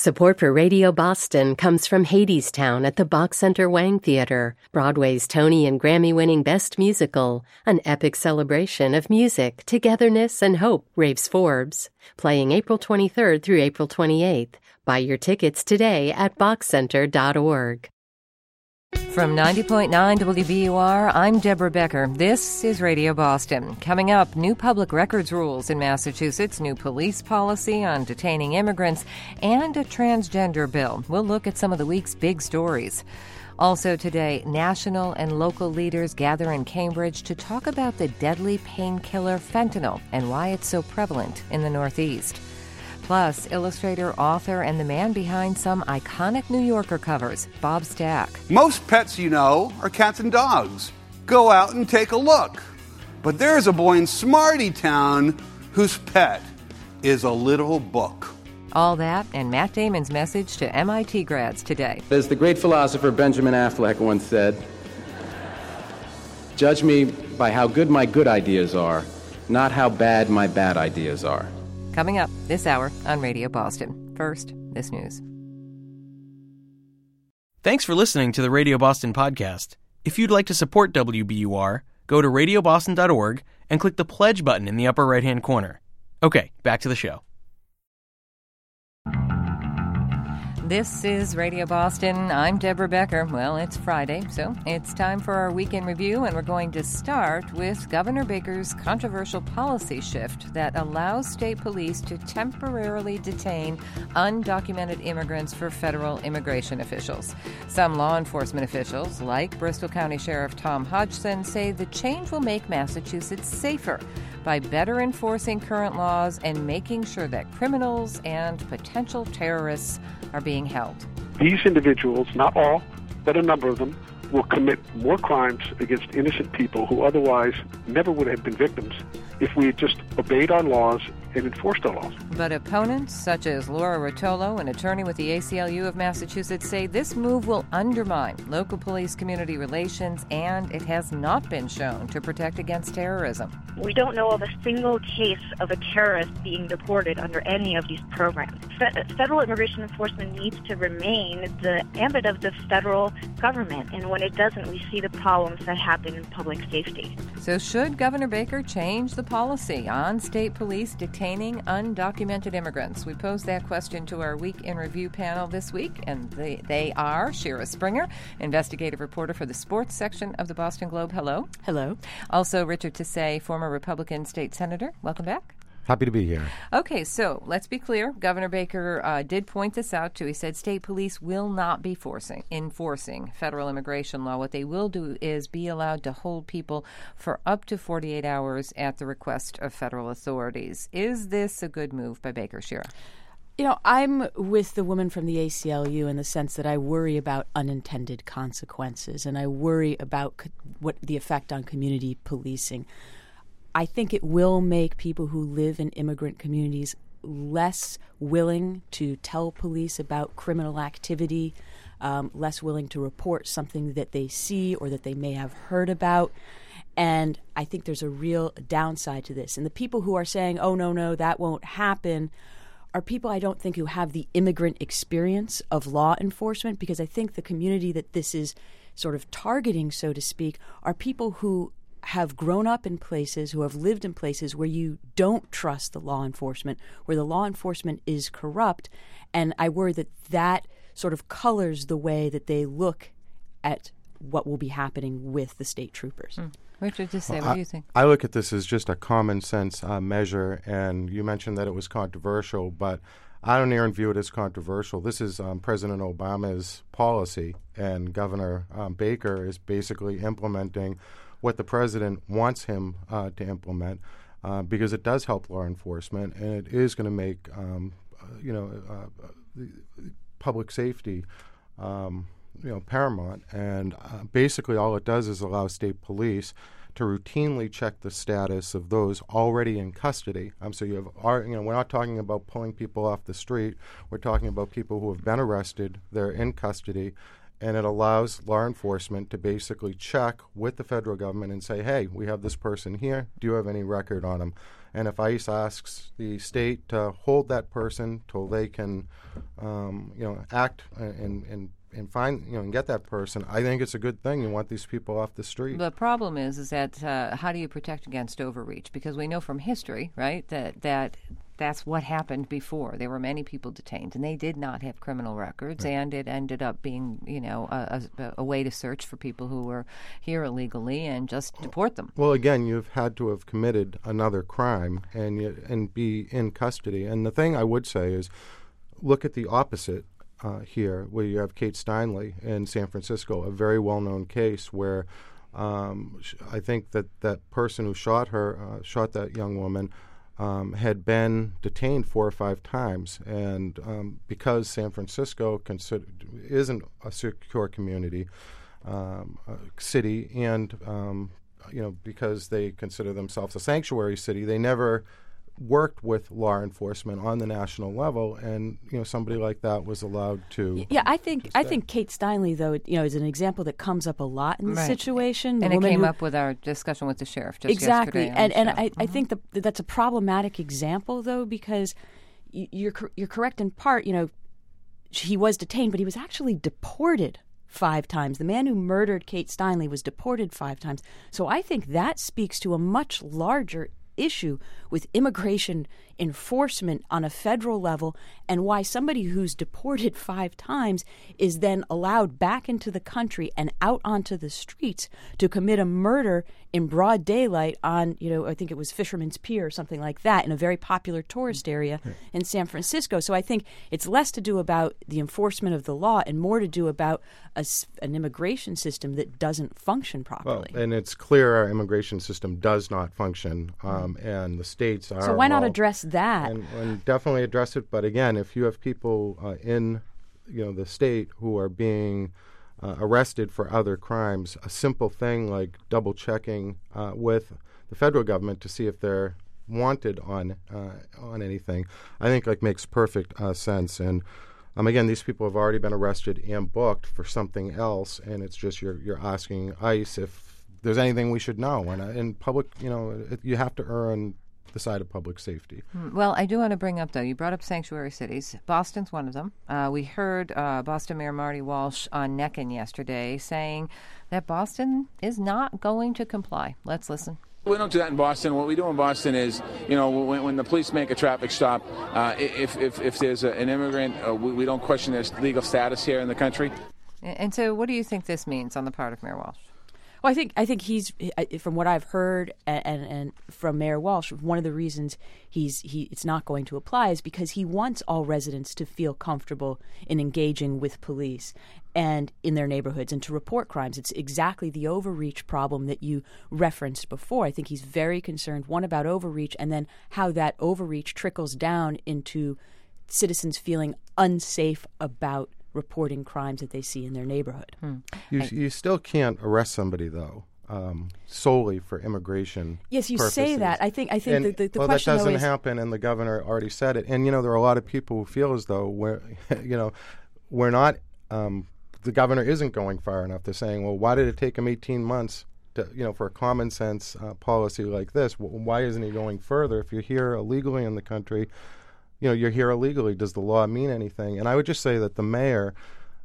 Support for Radio Boston comes from Hadestown at the Bach Center Wang Theater, Broadway's Tony and Grammy-winning Best Musical, an epic celebration of music, togetherness, and hope, raves Forbes. Playing April 23rd through April 28th. Buy your tickets today at bachcenter.org. From 90.9 WBUR, I'm Deborah Becker. This is Radio Boston. Coming up, new public records rules in Massachusetts, new police policy on detaining immigrants, and a transgender bill. We'll look at some of the week's big stories. Also today, national and local leaders gather in Cambridge to talk about the deadly painkiller fentanyl and why it's so prevalent in the Northeast. Plus, illustrator, author, and the man behind some iconic New Yorker covers, Bob Stack. Most pets you know are cats and dogs. Go out and take a look. But there's a boy in Smarty Town whose pet is a little book. All that and Matt Damon's message to MIT grads today. As the great philosopher Benjamin Affleck once said, "Judge me by how good my good ideas are, not how bad my bad ideas are." Coming up this hour on Radio Boston. First, this news. Thanks for listening to the Radio Boston podcast. If you'd like to support WBUR, go to radioboston.org and click the pledge button in the upper right-hand corner. Okay, back to the show. This is Radio Boston. I'm Deborah Becker. Well, it's Friday, so it's time for our weekend review, and we're going to start with Governor Baker's controversial policy shift that allows state police to temporarily detain undocumented immigrants for federal immigration officials. Some law enforcement officials, like Bristol County Sheriff Tom Hodgson, say the change will make Massachusetts safer by better enforcing current laws and making sure that criminals and potential terrorists are being held. These individuals, not all, but a number of them, will commit more crimes against innocent people who otherwise never would have been victims if we had just obeyed our laws and enforced our laws. But opponents, such as Laura Rotolo, an attorney with the ACLU of Massachusetts, say this move will undermine local police community relations, and it has not been shown to protect against terrorism. We don't know of a single case of a terrorist being deported under any of these programs. Federal immigration enforcement needs to remain the ambit of the federal government, and when it doesn't, we see the problems that happen in public safety. So should Governor Baker change the policy on state police detaining undocumented immigrants? We posed that question to our Week in Review panel this week, and they are Shira Springer, investigative reporter for the sports section of the Boston Globe. Hello. Hello. Also Richard Tassay, former Republican state senator. Welcome back. Happy to be here. Okay, so let's be clear. Governor Baker did point this out, too. He said state police will not be enforcing federal immigration law. What they will do is be allowed to hold people for up to 48 hours at the request of federal authorities. Is this a good move by Baker, Shira? You know, I'm with the woman from the ACLU in the sense that I worry about unintended consequences, and I worry about what the effect on community policing. I think it will make people who live in immigrant communities less willing to tell police about criminal activity, less willing to report something that they see or that they may have heard about. And I think there's a real downside to this. And the people who are saying, oh, no, that won't happen, are people I don't think who have the immigrant experience of law enforcement, because I think the community that this is sort of targeting, so to speak, are people who have grown up in places, who have lived in places where you don't trust the law enforcement, where the law enforcement is corrupt. And I worry that that sort of colors the way that they look at what will be happening with the state troopers. Richard, just say, what do you think? I look at this as just a common sense measure, and you mentioned that it was controversial, but I don't even view it as controversial. This is President Obama's policy, and Governor Baker is basically implementing what the president wants him to implement, because it does help law enforcement, and it is going to make public safety paramount. And basically all it does is allow state police to routinely check the status of those already in custody. So you have, we're not talking about pulling people off the street. We're talking about people who have been arrested. They're in custody, and it allows law enforcement to basically check with the federal government and say, hey, we have this person here. Do you have any record on him? And if ICE asks the state to hold that person till they can, act and find, and get that person, I think it's a good thing. You want these people off the street. The problem is that how do you protect against overreach? Because we know from history, right, that's what happened before. There were many people detained, and they did not have criminal records, and it ended up being, a way to search for people who were here illegally and just deport them. Well, again, you've had to have committed another crime and be in custody. And the thing I would say is, look at the opposite here, where you have Kate Steinle in San Francisco, a very well-known case where I think that person who shot that young woman, had been detained 4 or 5 times, and because San Francisco isn't a secure community city, and because they consider themselves a sanctuary city, they never worked with law enforcement on the national level, and somebody like that was allowed to. Yeah, I think Kate Steinle, though, is an example that comes up a lot in this situation. And it came up with our discussion with the sheriff just exactly, yesterday. And I think that's a problematic example, though, because you're correct in part. He was detained, but he was actually deported 5 times. The man who murdered Kate Steinle was deported 5 times. So I think that speaks to a much larger issue with immigration enforcement on a federal level, and why somebody who's deported 5 times is then allowed back into the country and out onto the streets to commit a murder in broad daylight on, I think it was Fisherman's Pier or something like that, in a very popular tourist area in San Francisco. So I think it's less to do about the enforcement of the law and more to do about an immigration system that doesn't function properly. Well, and it's clear our immigration system does not function, and the states are. So why not address that? And definitely address it. But again, if you have people in the state who are being arrested for other crimes, a simple thing like double checking with the federal government to see if they're wanted on anything, I think makes perfect sense. And again, these people have already been arrested and booked for something else, and it's just you're asking ICE if there's anything we should know. And in public, you have to err on the side of public safety. Well, I do want to bring up, though, you brought up sanctuary cities. Boston's one of them. We heard Boston Mayor Marty Walsh on Neckin yesterday saying that Boston is not going to comply. Let's listen. We don't do that in Boston. What we do in Boston is, when the police make a traffic stop, if there's an immigrant, we don't question their legal status here in the country. And so what do you think this means on the part of Mayor Walsh? Well, I think he's, from what I've heard and from Mayor Walsh, one of the reasons it's not going to apply is because he wants all residents to feel comfortable in engaging with police and in their neighborhoods and to report crimes. It's exactly the overreach problem that you referenced before. I think he's very concerned, one, about overreach, and then how that overreach trickles down into citizens feeling unsafe about reporting crimes that they see in their neighborhood. You still can't arrest somebody, though, solely for immigration Yes, you purposes. Say that. I think the question, that doesn't happen, and the governor already said it. And, there are a lot of people who feel as though we're not the governor isn't going far enough. They're saying, well, why did it take him 18 months for a common sense policy like this? Why isn't he going further? If you're here illegally in the country, you're here illegally. Does the law mean anything? And I would just say that the mayor,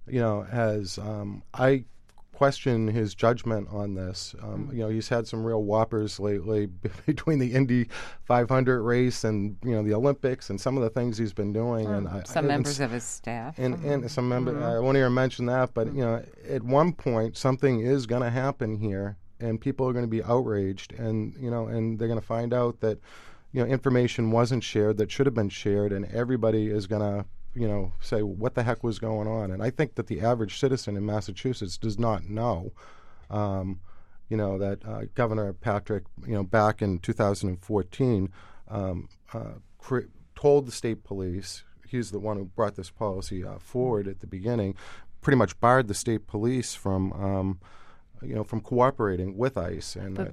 has I question his judgment on this. He's had some real whoppers lately between the Indy 500 race and the Olympics and some of the things he's been doing. And some members of his staff and some members. I won't even mention that, but at one point something is going to happen here, and people are going to be outraged, and and they're going to find out that information wasn't shared that should have been shared, and everybody is going to say, what the heck was going on? And I think that the average citizen in Massachusetts does not know, that Governor Patrick, back in 2014, told the state police, he's the one who brought this policy forward at the beginning, pretty much barred the state police from from cooperating with ICE. And but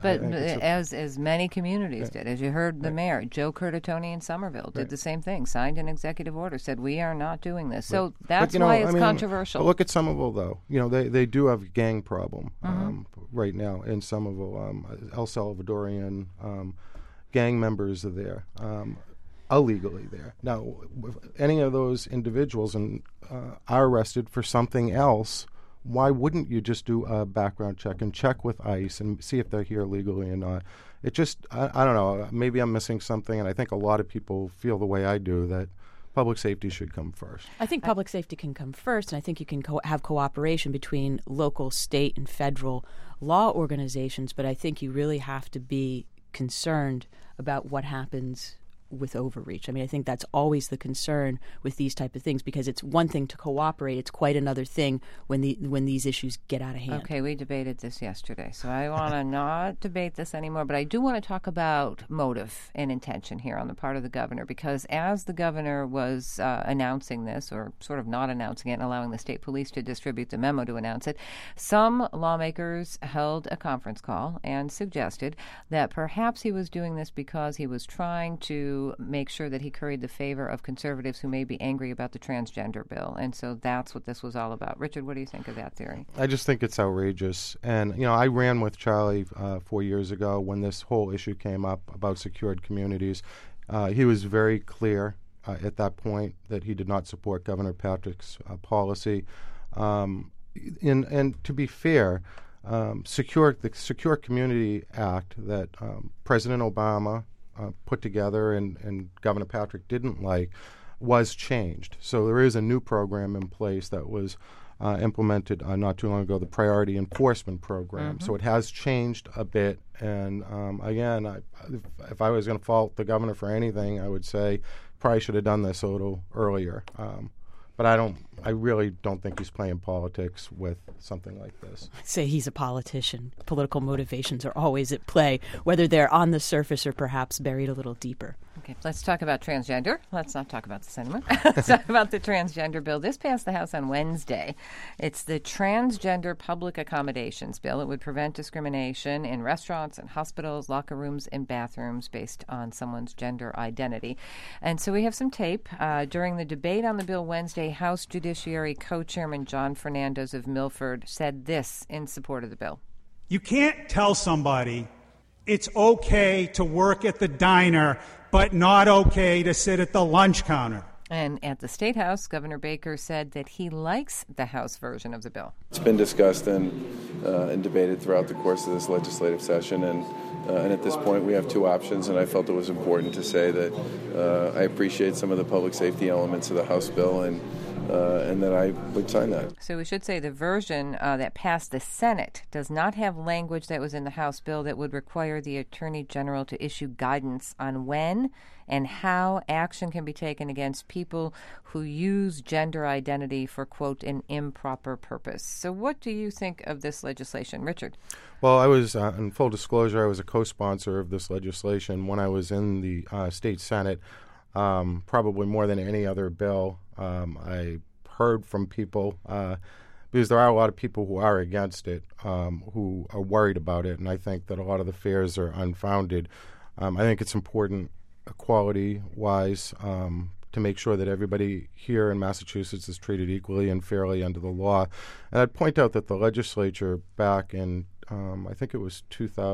as many communities did, as you heard the mayor, Joe Curtatone in Somerville did the same thing, signed an executive order, said we are not doing this. So that's why it's controversial. Look at Somerville, though. They do have a gang problem right now in Somerville. El Salvadorian gang members are there. Illegally there. Now, if any of those individuals are arrested for something else, why wouldn't you just do a background check and check with ICE and see if they're here legally or not? It just, I don't know, maybe I'm missing something, and I think a lot of people feel the way I do, that public safety should come first. I think public safety can come first, and I think you can have cooperation between local, state, and federal law organizations, but I think you really have to be concerned about what happens with overreach. I mean, I think that's always the concern with these type of things, because it's one thing to cooperate. It's quite another thing when these issues get out of hand. Okay, we debated this yesterday, so I want to not debate this anymore, but I do want to talk about motive and intention here on the part of the governor, because as the governor was announcing this, or sort of not announcing it and allowing the state police to distribute the memo to announce it, some lawmakers held a conference call and suggested that perhaps he was doing this because he was trying to make sure that he curried the favor of conservatives who may be angry about the transgender bill. And so that's what this was all about. Richard, what do you think of that theory? I just think it's outrageous. And, I ran with Charlie 4 years ago when this whole issue came up about secured communities. He was very clear at that point that he did not support Governor Patrick's policy. And to be fair, the Secure Community Act that President Obama put together and Governor Patrick didn't like was changed. So there is a new program in place that was implemented not too long ago, the Priority Enforcement Program. So it has changed a bit. And again, if I was going to fault the governor for anything, I would say probably should have done this a little earlier. But I really don't think he's playing politics with something like this. I'd say he's a politician. Political motivations are always at play, whether they're on the surface or perhaps buried a little deeper. Okay, let's talk about transgender. Let's not talk about this anymore. Let's talk about the transgender bill. This passed the House on Wednesday. It's the Transgender Public Accommodations Bill. It would prevent discrimination in restaurants and hospitals, locker rooms, and bathrooms based on someone's gender identity. And so we have some tape. During the debate on the bill Wednesday, House Judiciary Co-Chairman John Fernandez of Milford said this in support of the bill. You can't tell somebody it's okay to work at the diner, but not okay to sit at the lunch counter. And at the State House, Governor Baker said that he likes the House version of the bill. It's been discussed and debated throughout the course of this legislative session, and at this point we have two options, and I felt it was important to say that I appreciate some of the public safety elements of the House bill and that I would sign that. So we should say the version that passed the Senate does not have language that was in the House bill that would require the Attorney General to issue guidance on when and how action can be taken against people who use gender identity for, quote, an improper purpose. So what do you think of this legislation? Richard? Well, I was, in full disclosure, I was a co-sponsor of this legislation when I was in the state Senate. Probably more than any other bill. I heard from people, because there are a lot of people who are against it, who are worried about it, and I think that a lot of the fears are unfounded. I think it's important, equality-wise, to make sure that everybody here in Massachusetts is treated equally and fairly under the law. And I'd point out that the legislature back in I think it was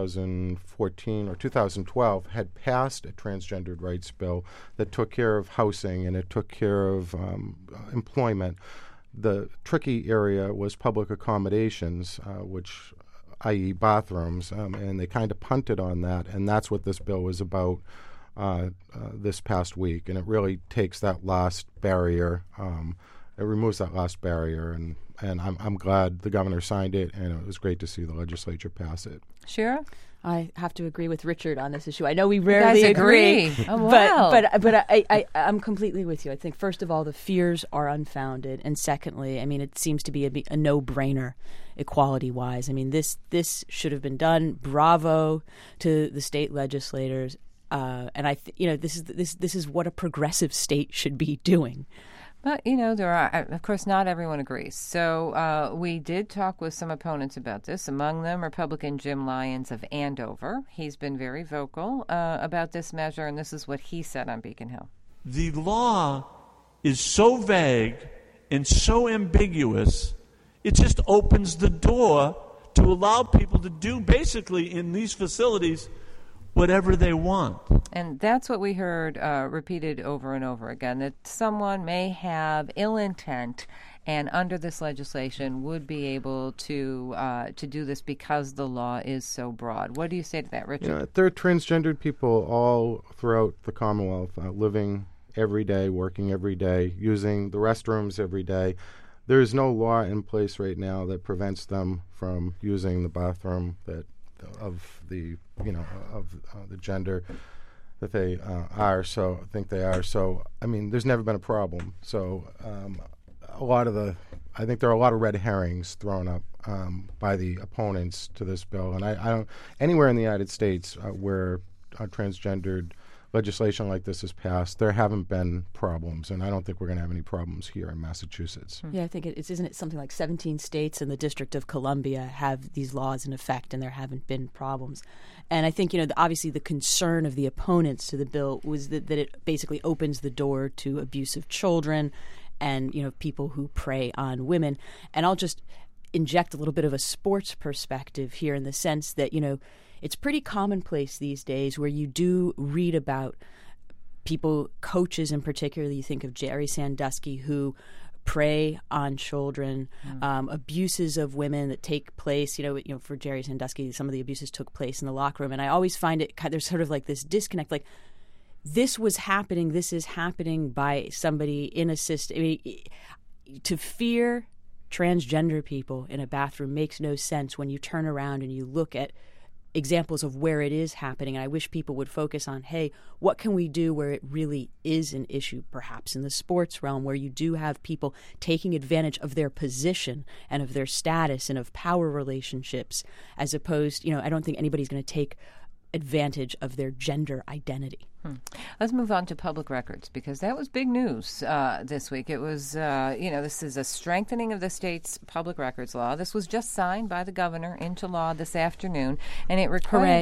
2014 or 2012, had passed a transgendered rights bill that took care of housing and it took care of employment. The tricky area was public accommodations, which, i.e. bathrooms, and they kind of punted on that, and that's what this bill was about this past week. And it really takes that last barrier, it removes that last barrier, and I'm glad the governor signed it, and it was great to see the legislature pass it. Shira? I have to agree with Richard on this issue. I know we rarely agree. Oh, wow. But I'm completely with you. I think, first of all, the fears are unfounded. And secondly, I mean, it seems to be a no-brainer equality-wise. I mean, this should have been done. Bravo to the state legislators. And this is what a progressive state should be doing. But, there are, of course, not everyone agrees. So we did talk with some opponents about this, among them Republican Jim Lyons of Andover. He's been very vocal about this measure, and this is what he said on Beacon Hill. The law is so vague and so ambiguous, it just opens the door to allow people to do basically in these facilities whatever they want. And that's what we heard repeated over and over again, that someone may have ill intent and under this legislation would be able to do this because the law is so broad. What do you say to that, Richard? There are transgendered people all throughout the Commonwealth living every day, working every day, using the restrooms every day. There is no law in place right now that prevents them from using the bathroom of the gender that they are. So I think they are. So I mean, there's never been a problem. So I think there are a lot of red herrings thrown up by the opponents to this bill. And I don't anywhere in the United States where transgendered legislation like this is passed, there haven't been problems, and I don't think we're going to have any problems here in Massachusetts. Yeah, I think isn't it something like 17 states and the District of Columbia have these laws in effect, and there haven't been problems. And I think, obviously the concern of the opponents to the bill was that it basically opens the door to abuse of children and, people who prey on women. And I'll just inject a little bit of a sports perspective here in the sense that, it's pretty commonplace these days where you do read about people, coaches in particular. You think of Jerry Sandusky, who prey on children, abuses of women that take place. For Jerry Sandusky, some of the abuses took place in the locker room, and I always find it there's sort of like this disconnect. Like, this was happening. This is happening by somebody in a system. I mean, to fear transgender people in a bathroom makes no sense when you turn around and you look at examples of where it is happening. And I wish people would focus on, hey, what can we do where it really is an issue, perhaps in the sports realm, where you do have people taking advantage of their position and of their status and of power relationships, as opposed, I don't think anybody's going to take advantage of their gender identity. Let's move on to public records, because that was big news this week. It was, this is a strengthening of the state's public records law. This was just signed by the governor into law this afternoon, and it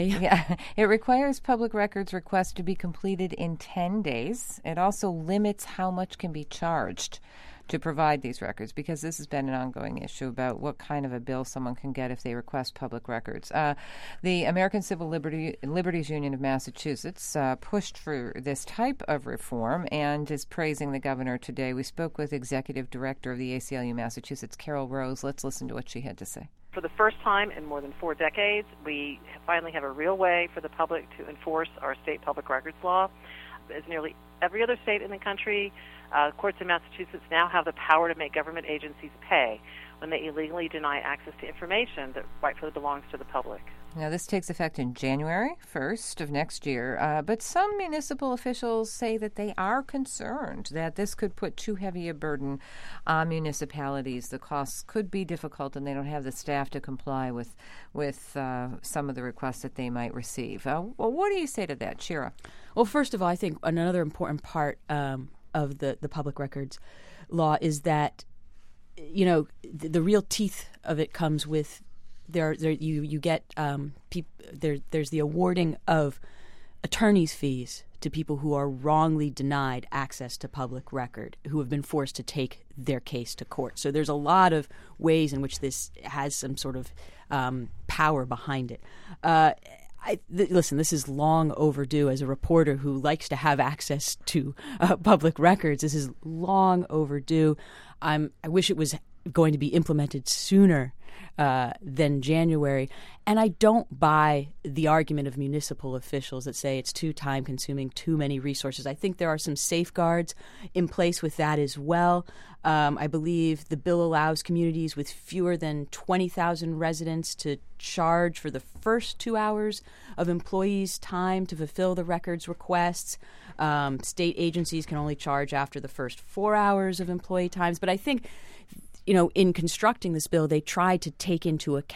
requires public records requests to be completed in 10 days. It also limits how much can be charged to provide these records, because this has been an ongoing issue about what kind of a bill someone can get if they request public records. The American Civil Liberties Union of Massachusetts pushed for this type of reform and is praising the governor today. We spoke with Executive Director of the ACLU Massachusetts, Carol Rose. Let's listen to what she had to say. For the first time in more than 4 decades, we finally have a real way for the public to enforce our state public records law. As nearly every other state in the country, courts in Massachusetts now have the power to make government agencies pay when they illegally deny access to information that rightfully belongs to the public. Now, this takes effect in January 1st of next year, but some municipal officials say that they are concerned that this could put too heavy a burden on municipalities. The costs could be difficult, and they don't have the staff to comply with some of the requests that they might receive. What do you say to that, Shira? Well, first of all, I think another important part of the public records law is that, the real teeth of it comes with there's the awarding of attorney's fees to people who are wrongly denied access to public record, who have been forced to take their case to court. So there's a lot of ways in which this has some sort of power behind it. Listen, this is long overdue. As a reporter who likes to have access to public records, this is long overdue. I wish it was going to be implemented sooner than January. And I don't buy the argument of municipal officials that say it's too time-consuming, too many resources. I think there are some safeguards in place with that as well. I believe the bill allows communities with fewer than 20,000 residents to charge for the first 2 hours of employees' time to fulfill the records requests. State agencies can only charge after the first 4 hours of employee times. But I think, in constructing this bill, they tried to take into account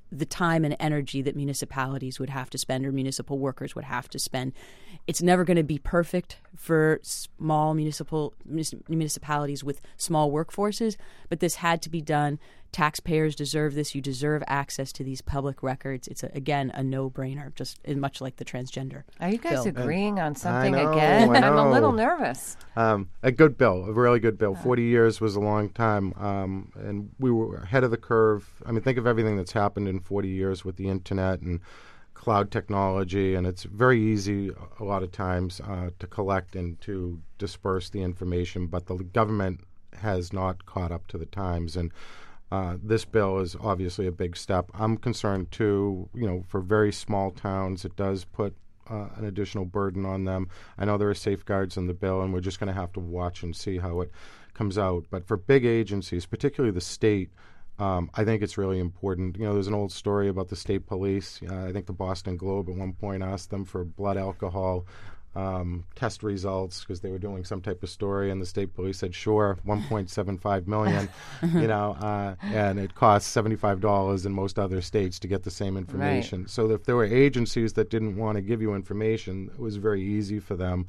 the time and energy that municipalities would have to spend or municipal workers would have to spend. It's never going to be perfect for small municipalities with small workforces, but this had to be done. Taxpayers deserve this. You deserve access to these public records. It's, again, a no-brainer, just much like the transgender Are you guys bill. agreeing on something I know, again? I know. I'm a little nervous. A good bill, a really good bill. 40 years was a long time, and we were ahead of the curve. I mean, think of everything that's happened in 40 years with the internet and cloud technology, and it's very easy a lot of times to collect and to disperse the information, but the government has not caught up to the times, and this bill is obviously a big step. I'm concerned, too, for very small towns, it does put an additional burden on them. I know there are safeguards in the bill, and we're just going to have to watch and see how it comes out. But for big agencies, particularly the state, I think it's really important. There's an old story about the state police. I think the Boston Globe at one point asked them for blood alcohol test results because they were doing some type of story, and the state police said, sure, $1.75 million, and it costs $75 in most other states to get the same information. Right. So if there were agencies that didn't want to give you information, it was very easy for them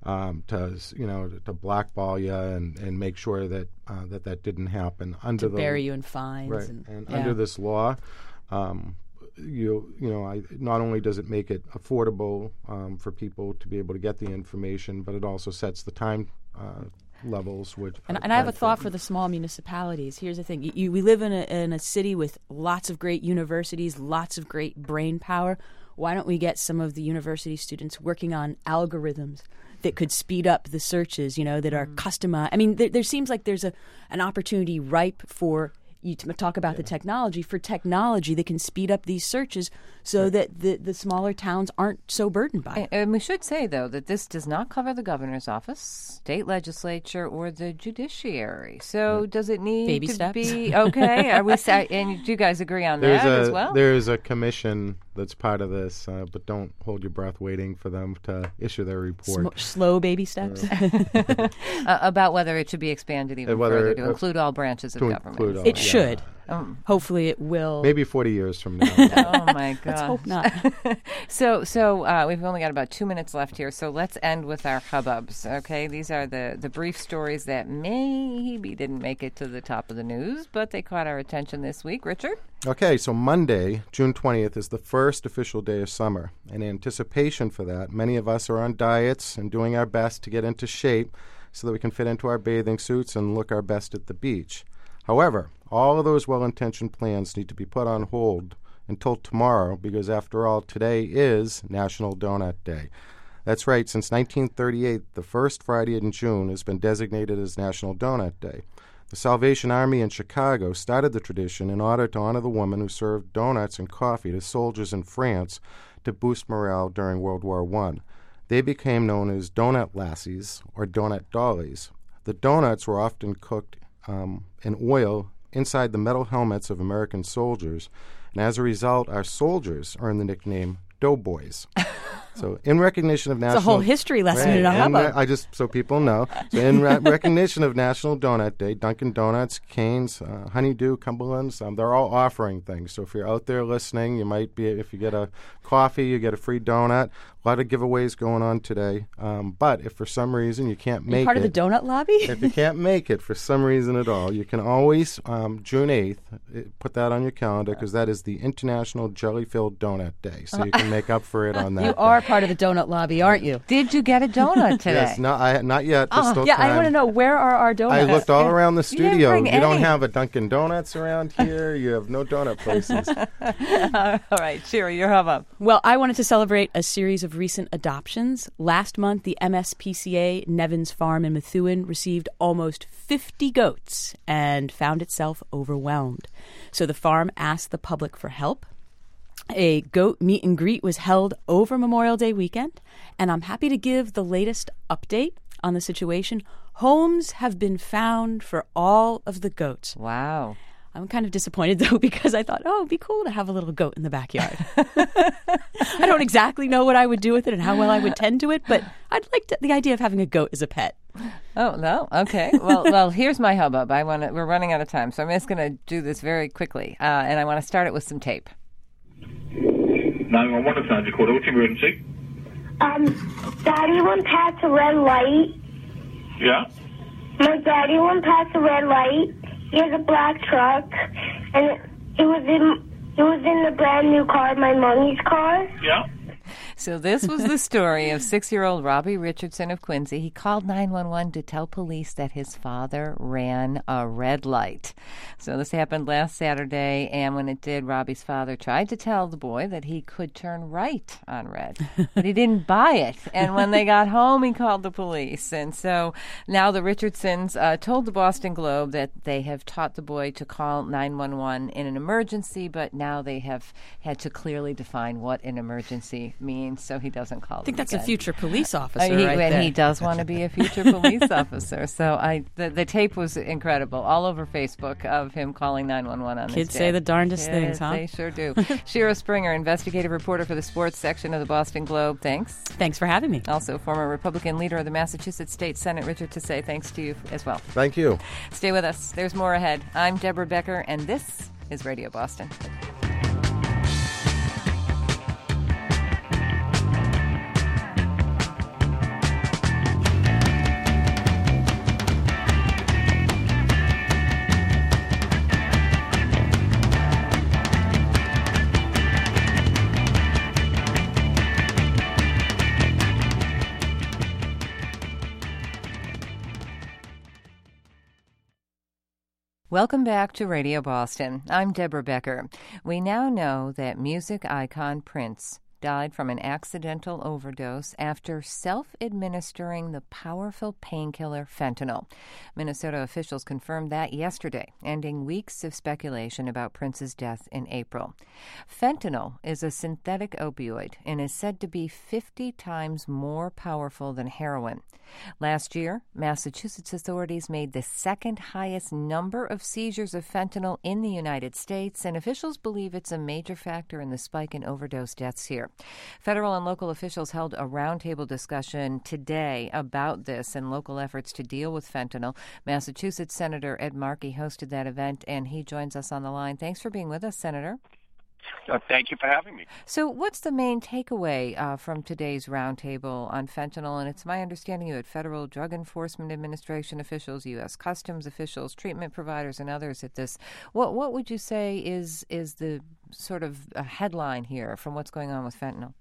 to blackball you and make sure that that didn't happen. To bury you in fines. Right. And under this law, not only does it make it affordable for people to be able to get the information, but it also sets the time levels. And I have a thought for the small municipalities. Here's the thing. We live in a city with lots of great universities, lots of great brain power. Why don't we get some of the university students working on algorithms that could speed up the searches, that are customized? I mean, there seems like there's an opportunity ripe for you to talk about the technology that can speed up these searches so that the smaller towns aren't so burdened by it. And we should say, though, that this does not cover the governor's office, state legislature, or the judiciary. So does it need Baby to steps. be okay? And do you guys agree on that as well? There's a commission that's part of this, but don't hold your breath waiting for them to issue their report. Slow baby steps. About whether it should be expanded even further to include all branches of government. It should. Hopefully it will. Maybe 40 years from now. Oh, my gosh. Let's hope not. So we've only got about 2 minutes left here, so let's end with our hubbubs, okay? These are the brief stories that maybe didn't make it to the top of the news, but they caught our attention this week. Richard? Okay, so Monday, June 20th, is the first official day of summer. In anticipation for that, many of us are on diets and doing our best to get into shape so that we can fit into our bathing suits and look our best at the beach. However, all of those well-intentioned plans need to be put on hold until tomorrow because, after all, today is National Donut Day. That's right, since 1938, the first Friday in June has been designated as National Donut Day. The Salvation Army in Chicago started the tradition in order to honor the woman who served donuts and coffee to soldiers in France to boost morale during World War I. They became known as Donut Lassies or Donut Dollies. The donuts were often cooked in oil inside the metal helmets of American soldiers, and as a result, our soldiers earned the nickname Doughboys. So, in recognition of national, it's a whole history lesson in a hubbub. So people know. So, in recognition of National Donut Day, Dunkin' Donuts, Cane's, Honeydew, Cumberland's, they're all offering things. So, if you're out there listening, you might be. If you get a coffee, you get a free donut. A lot of giveaways going on today. But if for some reason you can't make it, part of the donut lobby. If you can't make it for some reason at all, you can always June 8th put that on your calendar because that is the International Jelly-Filled Donut Day. So you can make up for it on that. You are part of the donut lobby, aren't you? Did you get a donut today? Yes, not yet. There's still time. I want to know, where are our donuts? I looked all around the studio. You don't any. have a Dunkin' Donuts around here. You have no donut places. All right, Shira, your hubbub. Well, I wanted to celebrate a series of recent adoptions. Last month, the MSPCA Nevins Farm in Methuen received almost 50 goats and found itself overwhelmed. So the farm asked the public for help. A goat meet and greet was held over Memorial Day weekend, and I'm happy to give the latest update on the situation. Homes have been found for all of the goats. Wow. I'm kind of disappointed, though, because I thought, it'd be cool to have a little goat in the backyard. I don't exactly know what I would do with it and how well I would tend to it, but I'd like the idea of having a goat as a pet. Oh, no? Okay. Well, here's my hubbub. We're running out of time, so I'm just going to do this very quickly, and I want to start it with some tape. 911, it's Andrew Code. What's your emergency? Daddy went past a red light. Yeah? My daddy went past a red light. He has a black truck, and it was in the brand new car, my mommy's car. Yeah. So this was the story of 6-year-old Robbie Richardson of Quincy. He called 911 to tell police that his father ran a red light. So this happened last Saturday, and when it did, Robbie's father tried to tell the boy that he could turn right on red, but he didn't buy it. And when they got home, he called the police. And so now the Richardsons told the Boston Globe that they have taught the boy to call 911 in an emergency, but now they have had to clearly define what an emergency means. So he doesn't call. I think that's again. A future police officer, right and there. he does want to be a future police officer. So the tape was incredible, all over Facebook, of him calling 911 on this Kids day. say the darndest things, huh? They sure do. Shira Springer, investigative reporter for the sports section of the Boston Globe. Thanks. Thanks for having me. Also, former Republican leader of the Massachusetts State Senate, Richard Tassay. Thanks to you as well. Thank you. Stay with us. There's more ahead. I'm Deborah Becker, and this is Radio Boston. Welcome back to Radio Boston. I'm Deborah Becker. We now know that music icon Prince died from an accidental overdose after self-administering the powerful painkiller fentanyl. Minnesota officials confirmed that yesterday, ending weeks of speculation about Prince's death in April. Fentanyl is a synthetic opioid and is said to be 50 times more powerful than heroin. Last year, Massachusetts authorities made the second highest number of seizures of fentanyl in the United States, and officials believe it's a major factor in the spike in overdose deaths here. Federal and local officials held a roundtable discussion today about this and local efforts to deal with fentanyl. Massachusetts Senator Ed Markey hosted that event, and he joins us on the line. Thanks for being with us, Senator. Thank you for having me. So what's the main takeaway from today's roundtable on fentanyl? And it's my understanding you had Federal Drug Enforcement Administration officials, U.S. Customs officials, treatment providers, and others at this. What would you say is the sort of a headline here from what's going on with fentanyl?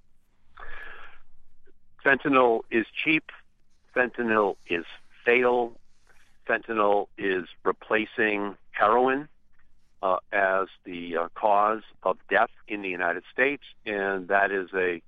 Fentanyl is cheap. Fentanyl is fatal. Fentanyl is replacing heroin as the cause of death in the United States, and that is a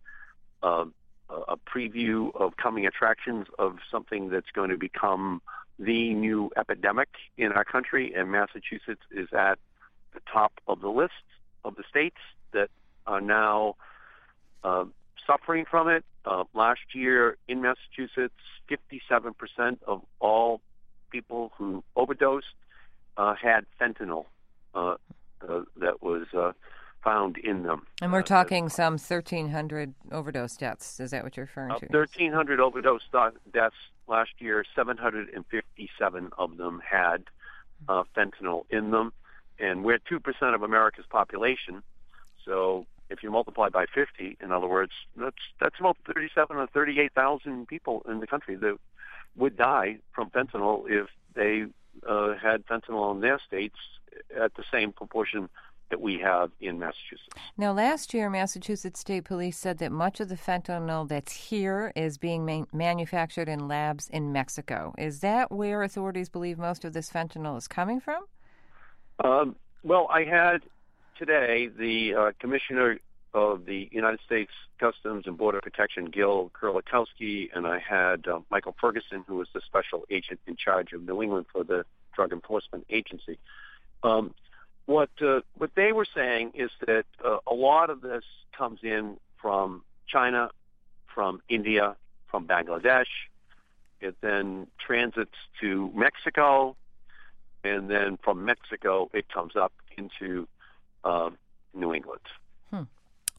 preview of coming attractions of something that's going to become the new epidemic in our country, and Massachusetts is at the top of the list of the states that are now suffering from it. Last year in Massachusetts, 57% of all people who overdosed had fentanyl that was found in them. And we're talking some 1,300 overdose deaths. Is that what you're referring to? 1,300 overdose deaths last year. 757 of them had fentanyl in them. And we're 2% of America's population. So if you multiply by 50, in other words, that's about 37 or 38,000 people in the country that would die from fentanyl if they had fentanyl in their states at the same proportion that we have in Massachusetts. Now, last year, Massachusetts State Police said that much of the fentanyl that's here is being manufactured in labs in Mexico. Is that where authorities believe most of this fentanyl is coming from? Well, I had today the Commissioner of the United States Customs and Border Protection, Gil Kurlikowski, and I had Michael Ferguson, who was the special agent in charge of New England for the Drug Enforcement Agency. What they were saying is that a lot of this comes in from China, from India, from Bangladesh. It then transits to Mexico, and then from Mexico it comes up into New England.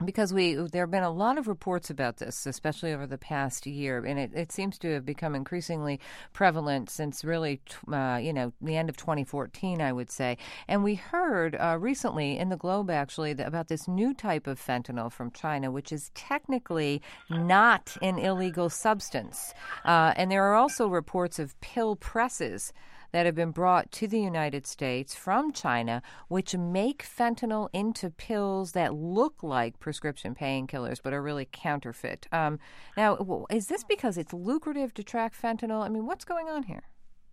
because there have been a lot of reports about this, especially over the past year, and it seems to have become increasingly prevalent since really, the end of 2014, I would say. And we heard recently in the Globe, actually, about this new type of fentanyl from China, which is technically not an illegal substance. And there are also reports of pill presses that have been brought to the United States from China, which make fentanyl into pills that look like prescription painkillers but are really counterfeit. Now, is this because it's lucrative to track fentanyl? I mean, what's going on here?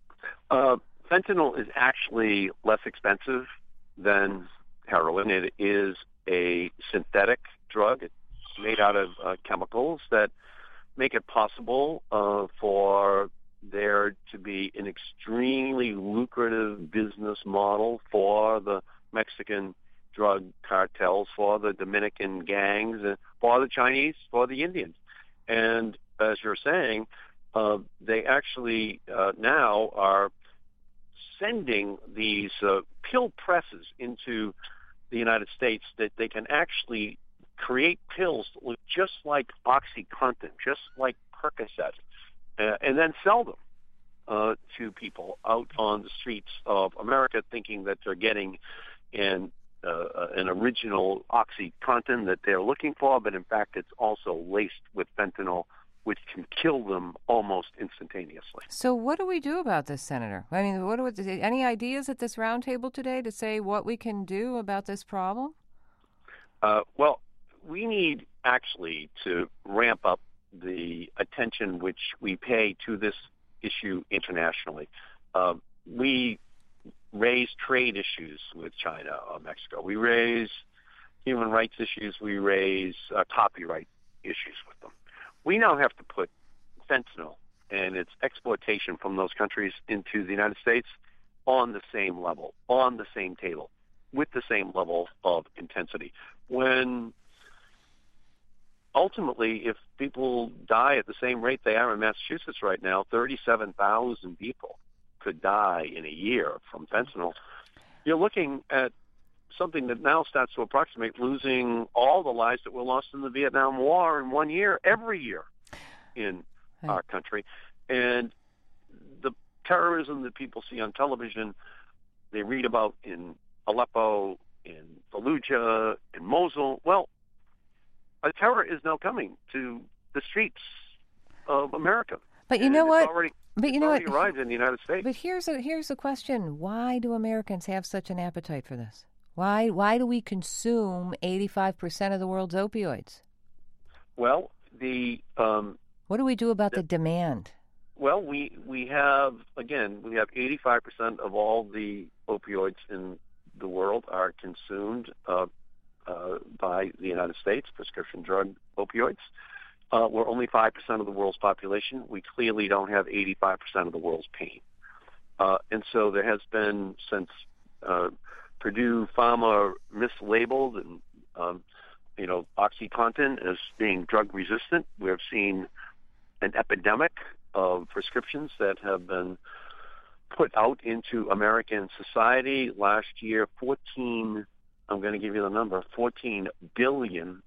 Fentanyl is actually less expensive than heroin. It is a synthetic drug. It's made out of chemicals that make it possible for there to be an extremely lucrative business model for the Mexican drug cartels, for the Dominican gangs, for the Chinese, for the Indians. And as you're saying, they actually now are sending these pill presses into the United States that they can actually create pills that look just like OxyContin, just like Percocet, and then sell them to people out on the streets of America, thinking that they're getting an original OxyContin that they're looking for, but in fact it's also laced with fentanyl, which can kill them almost instantaneously. So what do we do about this, Senator? I mean, any ideas at this roundtable today to say what we can do about this problem? Well, we need actually to ramp up the attention which we pay to this issue internationally. We raise trade issues with China or Mexico. We raise human rights issues. We raise copyright issues with them. We now have to put fentanyl and its exploitation from those countries into the United States on the same level, on the same table, with the same level of intensity. When ultimately, if people die at the same rate they are in Massachusetts right now, 37,000 people could die in a year from fentanyl, you're looking at something that now starts to approximate losing all the lives that were lost in the Vietnam War in 1 year, every year in our country. And the terrorism that people see on television, they read about in Aleppo, in Fallujah, in Mosul, well, a terror is now coming to the streets of America. But you know what? It's already arrived in the United States. But here's the question: why do Americans have such an appetite for this? Why do we consume 85% of the world's opioids? Well, what do we do about the demand? Well, we have 85% of all the opioids in the world are consumed by the United States, prescription drug opioids. We're only 5% of the world's population. We clearly don't have 85% of the world's pain. And so there has been, since Purdue Pharma mislabeled and OxyContin as being drug resistant, we have seen an epidemic of prescriptions that have been put out into American society. Last year, 14 billion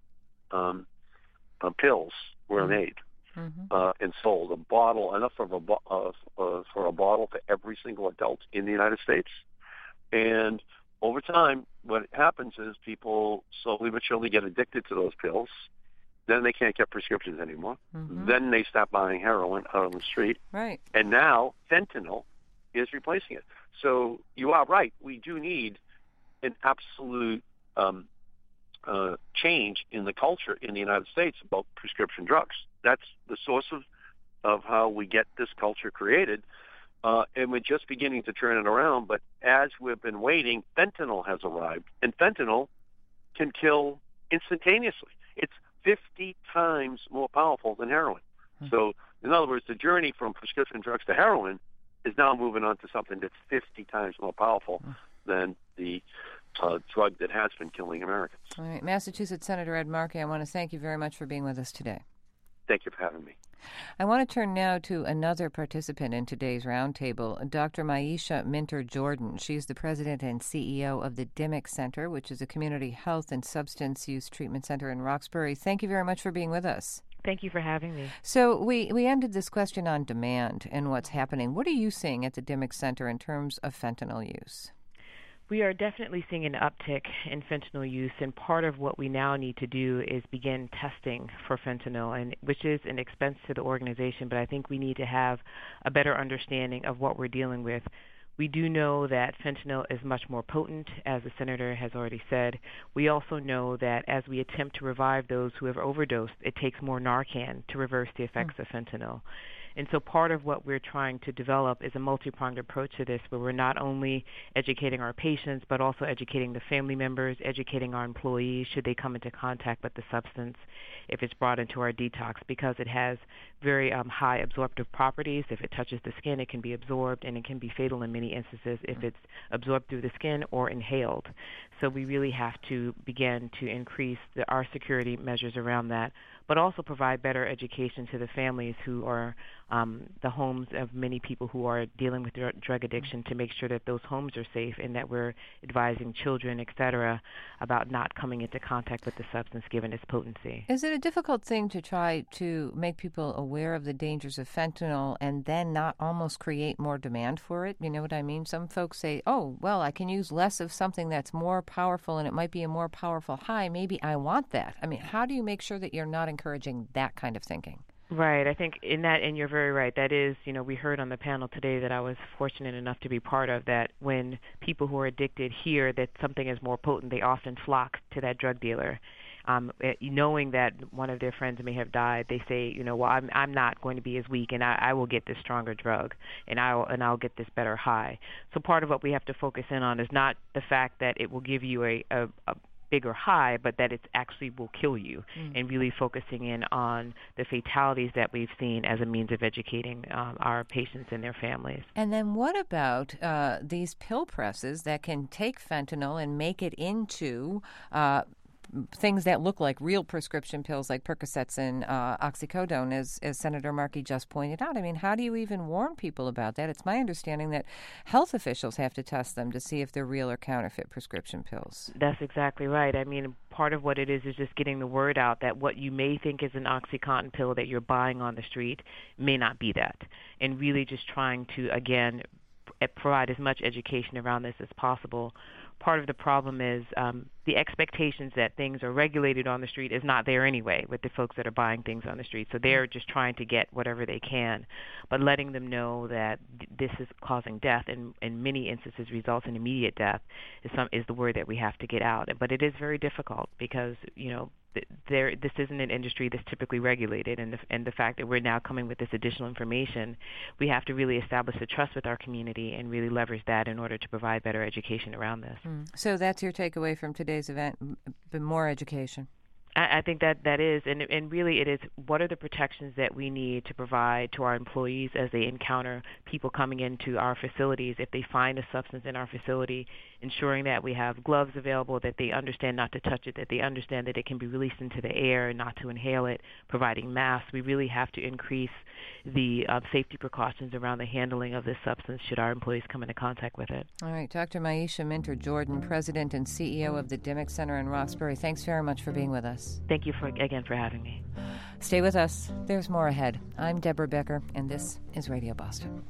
pills were made and sold. A bottle, enough for a bottle for every single adult in the United States. And over time, what happens is people slowly but surely get addicted to those pills. Then they can't get prescriptions anymore. Then they stop buying heroin out on the street. Right. And now fentanyl is replacing it. So you are right. We do need an absolute change in the culture in the United States about prescription drugs. That's the source of how we get this culture created. And we're just beginning to turn it around. But as we've been waiting, fentanyl has arrived. And fentanyl can kill instantaneously. It's 50 times more powerful than heroin. So, in other words, the journey from prescription drugs to heroin is now moving on to something that's 50 times more powerful than the drug that has been killing Americans. All right. Massachusetts Senator Ed Markey, I want to thank you very much for being with us today. Thank you for having me. I want to turn now to another participant in today's roundtable, Dr. Maisha Minter-Jordan. She's the president and CEO of the Dimick Center, which is a community health and substance use treatment center in Roxbury. Thank you very much for being with us. Thank you for having me. So we ended this question on demand and what's happening. What are you seeing at the Dimick Center in terms of fentanyl use? We are definitely seeing an uptick in fentanyl use, and part of what we now need to do is begin testing for fentanyl, and which is an expense to the organization, but I think we need to have a better understanding of what we're dealing with. We do know that fentanyl is much more potent, as the senator has already said. We also know that as we attempt to revive those who have overdosed, it takes more Narcan to reverse the effects of fentanyl. And so part of what we're trying to develop is a multi-pronged approach to this, where we're not only educating our patients, but also educating the family members, educating our employees should they come into contact with the substance, if it's brought into our detox, because it has very high absorptive properties. If it touches the skin, it can be absorbed, and it can be fatal in many instances if it's absorbed through the skin or inhaled. So we really have to begin to increase our security measures around that, but also provide better education to the families who are the homes of many people who are dealing with drug addiction, to make sure that those homes are safe and that we're advising children, et cetera, about not coming into contact with the substance given its potency. Is it a difficult thing to try to make people aware of the dangers of fentanyl and then not almost create more demand for it? You know what I mean? Some folks say, oh, well, I can use less of something that's more powerful and it might be a more powerful high. Maybe I want that. I mean, how do you make sure that you're not encouraging that kind of thinking? Right. I think in that, and you're very right, that is, we heard on the panel today that I was fortunate enough to be part of, that when people who are addicted hear that something is more potent, they often flock to that drug dealer. Knowing that one of their friends may have died, they say, well, I'm not going to be as weak, and I will get this stronger drug, and I'll get this better high. So part of what we have to focus in on is not the fact that it will give you a bigger high, but that it actually will kill you, and really focusing in on the fatalities that we've seen as a means of educating our patients and their families. And then what about these pill presses that can take fentanyl and make it into things that look like real prescription pills like Percocets and oxycodone, as Senator Markey just pointed out? I mean, how do you even warn people about that? It's my understanding that health officials have to test them to see if they're real or counterfeit prescription pills. That's exactly right. I mean, part of what it is just getting the word out that what you may think is an OxyContin pill that you're buying on the street may not be that, and really just trying to, again, provide as much education around this as possible. Part of the problem is the expectations that things are regulated on the street is not there anyway with the folks that are buying things on the street. So they're just trying to get whatever they can. But letting them know that this is causing death, and in many instances results in immediate death, is the word that we have to get out. But it is very difficult because, this isn't an industry that's typically regulated, and the fact that we're now coming with this additional information, we have to really establish a trust with our community and really leverage that in order to provide better education around this. So that's your takeaway from today's event, more education. I think that is, and really it is, what are the protections that we need to provide to our employees as they encounter people coming into our facilities? If they find a substance in our facility, ensuring that we have gloves available, that they understand not to touch it, that they understand that it can be released into the air and not to inhale it, providing masks. We really have to increase the safety precautions around the handling of this substance should our employees come into contact with it. All right. Dr. Maisha Minter-Jordan, President and CEO of the Dimick Center in Roxbury, thanks very much for being with us. Thank you again for having me. Stay with us. There's more ahead. I'm Deborah Becker, and this is Radio Boston.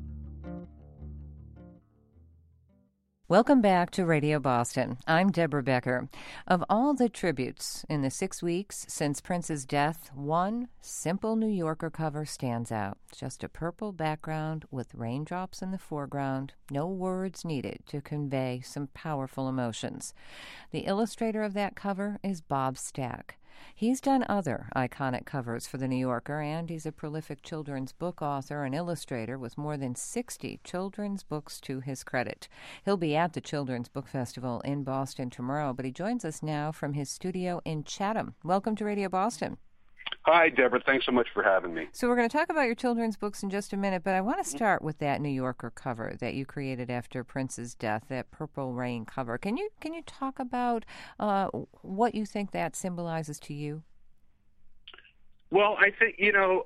Welcome back to Radio Boston. I'm Deborah Becker. Of all the tributes in the 6 weeks since Prince's death, one simple New Yorker cover stands out. Just a purple background with raindrops in the foreground, no words needed to convey some powerful emotions. The illustrator of that cover is Bob Stack. He's done other iconic covers for The New Yorker, and he's a prolific children's book author and illustrator with more than 60 children's books to his credit. He'll be at the Children's Book Festival in Boston tomorrow, but he joins us now from his studio in Chatham. Welcome to Radio Boston. Hi, Deborah. Thanks so much for having me. So we're going to talk about your children's books in just a minute, but I want to start with that New Yorker cover that you created after Prince's death, that Purple Rain cover. Can you talk about what you think that symbolizes to you? Well, I think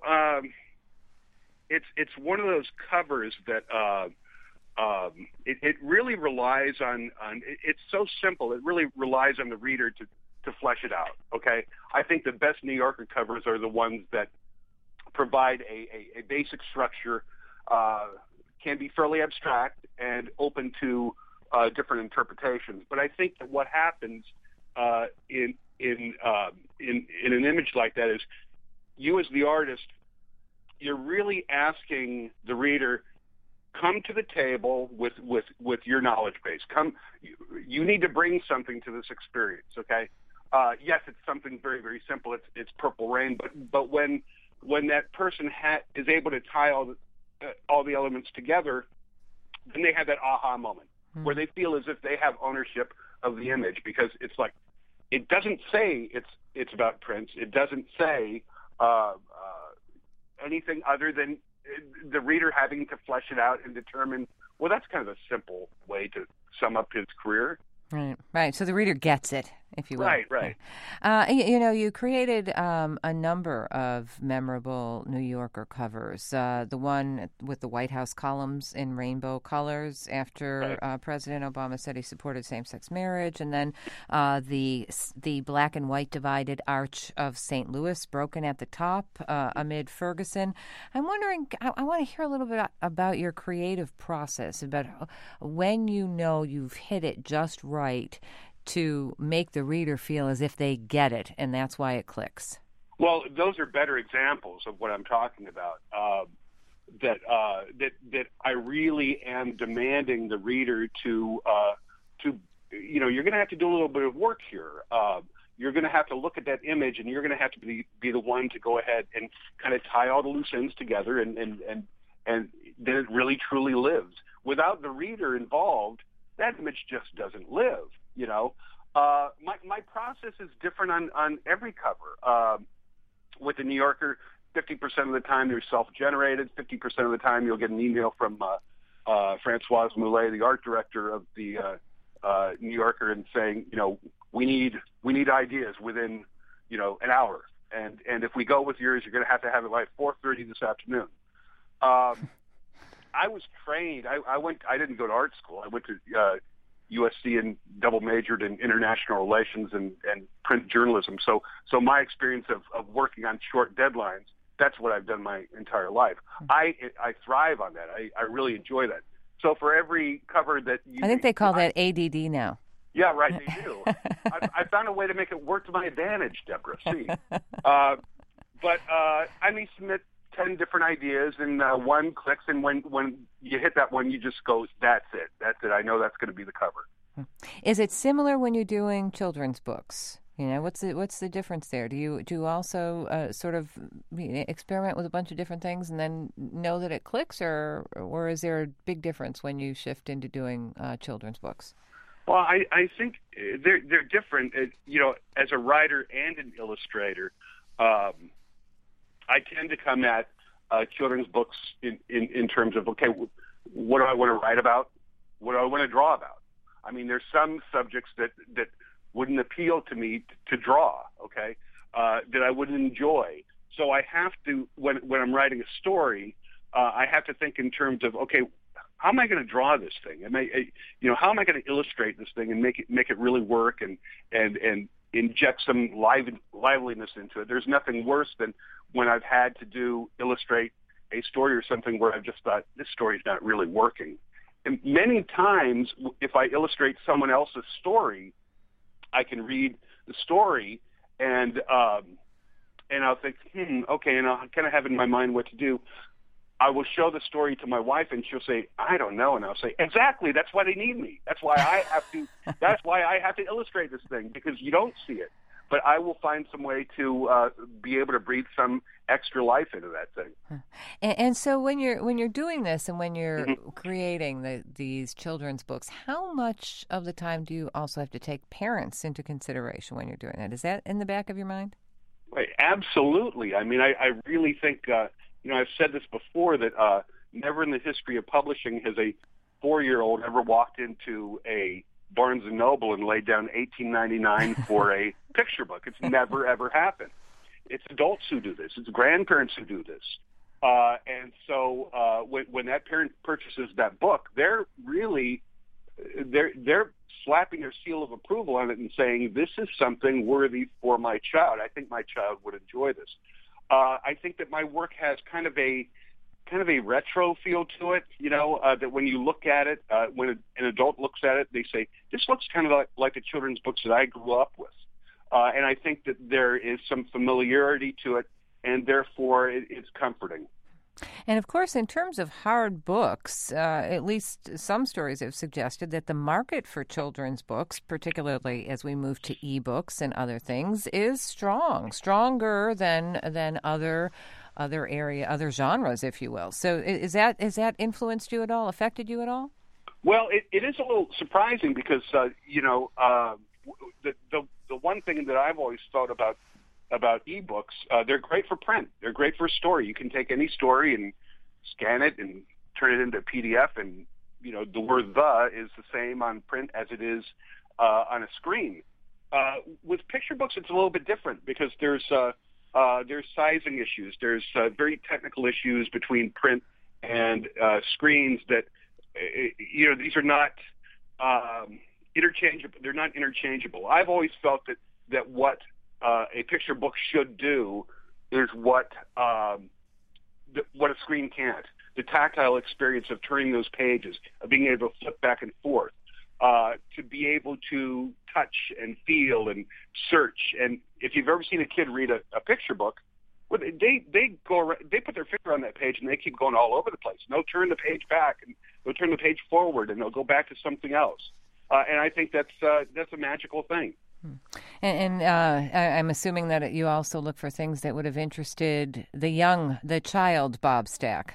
it's one of those covers that it really relies on. It's so simple. It really relies on the reader to flesh it out. Okay, I think the best New Yorker covers are the ones that provide a basic structure, can be fairly abstract and open to different interpretations. But I think that what happens in an image like that is, you as the artist, you're really asking the reader, come to the table with your knowledge base. You need to bring something to this experience. Okay. Yes, it's something very, very simple. It's Purple Rain, but when that person is able to tie all the elements together, then they have that aha moment where they feel as if they have ownership of the image, because it's like, it doesn't say it's about Prince. It doesn't say anything other than the reader having to flesh it out and determine, well, that's kind of a simple way to sum up his career. Right. So the reader gets it, if you will. Right. You created a number of memorable New Yorker covers. The one with the White House columns in rainbow colors after President Obama said he supported same-sex marriage, and then the black and white divided Arch of St. Louis broken at the top amid Ferguson. I'm wondering, I want to hear a little bit about your creative process, about when you know you've hit it just right to make the reader feel as if they get it, and that's why it clicks. Well, those are better examples of what I'm talking about. That I really am demanding the reader to you're going to have to do a little bit of work here. You're going to have to look at that image, and you're going to have to be the one to go ahead and kind of tie all the loose ends together, and then it really truly lives. Without the reader involved, that image just doesn't live. My process is different on every cover. With the New Yorker, 50% of the time they're self-generated. 50% of the time you'll get an email from Françoise Moulet, the art director of the New Yorker, and saying, we need ideas within an hour, and if we go with yours, you're going to have it by 4:30 this afternoon. I was trained. I didn't go to art school. I went to USC and double majored in international relations and print journalism. So my experience of working on short deadlines, that's what I've done my entire life. I thrive on that. I really enjoy that. So for every cover that I think they call that ADD now. Yeah, right, they do. I found a way to make it work to my advantage, Deborah. See. But I may submit 10 different ideas, and one clicks, and when you hit that one, you just go, that's it. I know that's going to be the cover. Is it similar when you're doing children's books? What's the difference there? Do you also sort of experiment with a bunch of different things and then know that it clicks, or is there a big difference when you shift into doing children's books? Well, I think they're different. As a writer and an illustrator, I tend to come at children's books in terms of, okay, what do I want to write about? What do I want to draw about? I mean, there's some subjects that wouldn't appeal to me to draw, okay, that I wouldn't enjoy. So I have to, when I'm writing a story, I have to think in terms of, okay, how am I going to draw this thing? How am I going to illustrate this thing and make it really work and inject some liveliness into it? There's nothing worse than when I've had to illustrate a story or something where I've just thought, this story's not really working. And many times, if I illustrate someone else's story, I can read the story and I'll think, okay, and I'll kind of have in my mind what to do. I will show the story to my wife, and she'll say, I don't know. And I'll say, exactly, that's why they need me. That's why I have to illustrate this thing, because you don't see it. But I will find some way to be able to breathe some extra life into that thing. And so when you're doing this and when you're creating these children's books, how much of the time do you also have to take parents into consideration when you're doing that? Is that in the back of your mind? Right, absolutely. I mean, I really think, I've said this before, that never in the history of publishing has a 4-year-old ever walked into a Barnes & Noble and laid down $18.99 for a picture book. It's never, ever happened. It's adults who do this. It's grandparents who do this. And so when that parent purchases that book, they're slapping their seal of approval on it and saying, this is something worthy for my child. I think my child would enjoy this. I think that my work has kind of a retro feel to it, that when you look at it, when an adult looks at it, they say, this looks kind of like the children's books that I grew up with. And I think that there is some familiarity to it, and therefore it's comforting. And, of course, in terms of hard books, at least some stories have suggested that the market for children's books, particularly as we move to e-books and other things, is stronger than other genres, if you will. So is that influenced you at all, affected you at all? Well, it is a little surprising because, the one thing that I've always thought about ebooks, they're great for print. They're great for a story. You can take any story and scan it and turn it into a PDF, and the word "the" is the same on print as it is on a screen. With picture books, it's a little bit different because there's sizing issues. There's very technical issues between print and screens that these are not interchangeable. They're not interchangeable. I've always felt that what a picture book should do is what a screen can't. The tactile experience of turning those pages, of being able to flip back and forth, to be able to touch and feel and search. And if you've ever seen a kid read a picture book, well, they put their finger on that page and they keep going all over the place. And they'll turn the page back and they'll turn the page forward and they'll go back to something else. And I think that's a magical thing. And I'm assuming that you also look for things that would have interested the child Bob Stack.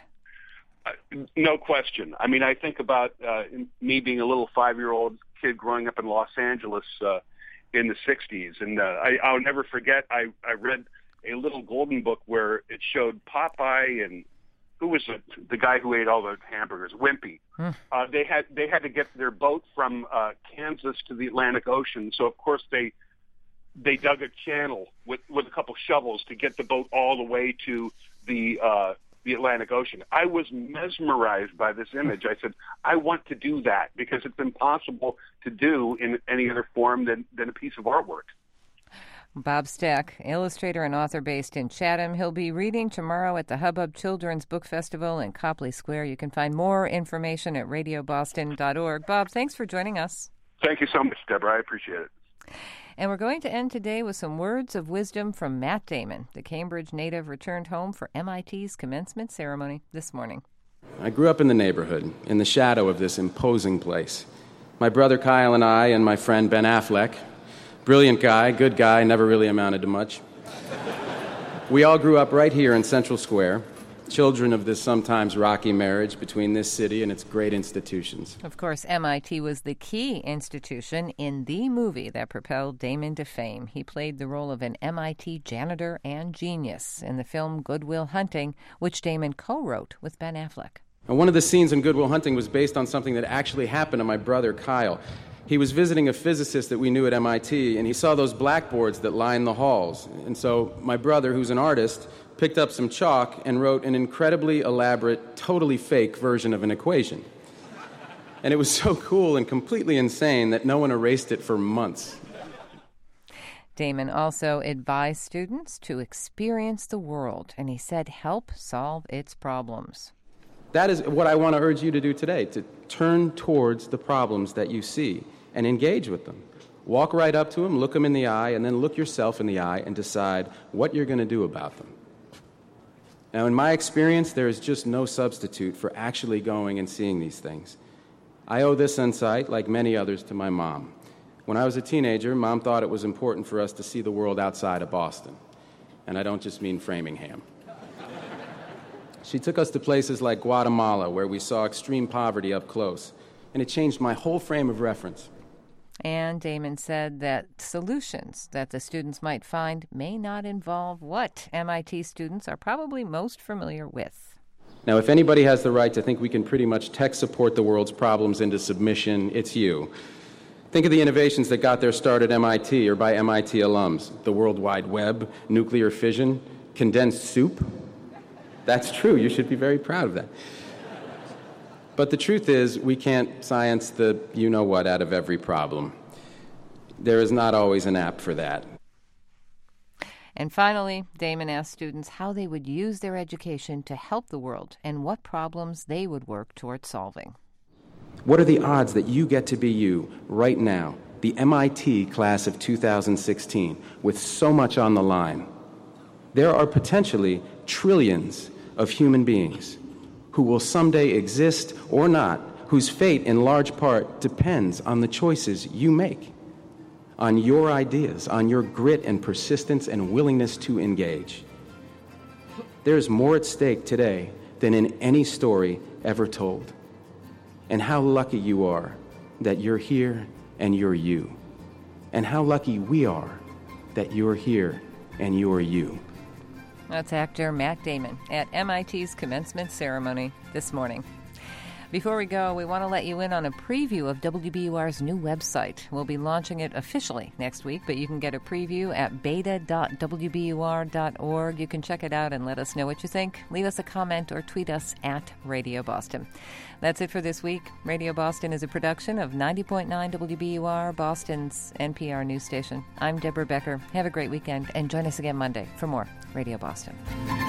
No question. I mean, I think about me being a little 5-year-old kid growing up in Los Angeles in the 60s. And I'll never forget, I read a little golden book where it showed Popeye and who was the guy who ate all the hamburgers? Wimpy. They had to get their boat from Kansas to the Atlantic Ocean, so of course they dug a channel with a couple shovels to get the boat all the way to the Atlantic Ocean. I was mesmerized by this image. I said, I want to do that because it's impossible to do in any other form than a piece of artwork. Bob Stack, illustrator and author based in Chatham. He'll be reading tomorrow at the Hubbub Children's Book Festival in Copley Square. You can find more information at radioboston.org. Bob, thanks for joining us. Thank you so much, Deborah. I appreciate it. And we're going to end today with some words of wisdom from Matt Damon. The Cambridge native returned home for MIT's commencement ceremony this morning. I grew up in the neighborhood, in the shadow of this imposing place. My brother Kyle and I and my friend Ben Affleck, brilliant guy, good guy, never really amounted to much. We all grew up right here in Central Square, children of this sometimes rocky marriage between this city and its great institutions. Of course, MIT was the key institution in the movie that propelled Damon to fame. He played the role of an MIT janitor and genius in the film Good Will Hunting, which Damon co-wrote with Ben Affleck. And one of the scenes in Good Will Hunting was based on something that actually happened to my brother Kyle. He was visiting a physicist that we knew at MIT, and he saw those blackboards that line the halls. And so my brother, who's an artist, picked up some chalk and wrote an incredibly elaborate, totally fake version of an equation. And it was so cool and completely insane that no one erased it for months. Damon also advised students to experience the world, and he said help solve its problems. That is what I want to urge you to do today, to turn towards the problems that you see and engage with them. Walk right up to them, look them in the eye, and then look yourself in the eye and decide what you're going to do about them. Now, in my experience, there is just no substitute for actually going and seeing these things. I owe this insight, like many others, to my mom. When I was a teenager, Mom thought it was important for us to see the world outside of Boston. And I don't just mean Framingham. She took us to places like Guatemala, where we saw extreme poverty up close, and it changed my whole frame of reference. And Damon said that solutions that the students might find may not involve what MIT students are probably most familiar with. Now, if anybody has the right to think we can pretty much tech support the world's problems into submission, it's you. Think of the innovations that got their start at MIT or by MIT alums. The World Wide Web, nuclear fission, condensed soup. That's true. You should be very proud of that. But the truth is, we can't science the you-know-what out of every problem. There is not always an app for that. And finally, Damon asked students how they would use their education to help the world and what problems they would work toward solving. What are the odds that you get to be you right now, the MIT class of 2016, with so much on the line? There are potentially trillions of human beings who will someday exist or not, whose fate in large part depends on the choices you make, on your ideas, on your grit and persistence and willingness to engage. There's more at stake today than in any story ever told. And how lucky you are that you're here and you're you. And how lucky we are that you're here and you're you. That's actor Matt Damon at MIT's commencement ceremony this morning. Before we go, we want to let you in on a preview of WBUR's new website. We'll be launching it officially next week, but you can get a preview at beta.wbur.org. You can check it out and let us know what you think. Leave us a comment or tweet us at Radio Boston. That's it for this week. Radio Boston is a production of 90.9 WBUR, Boston's NPR news station. I'm Deborah Becker. Have a great weekend, and join us again Monday for more Radio Boston.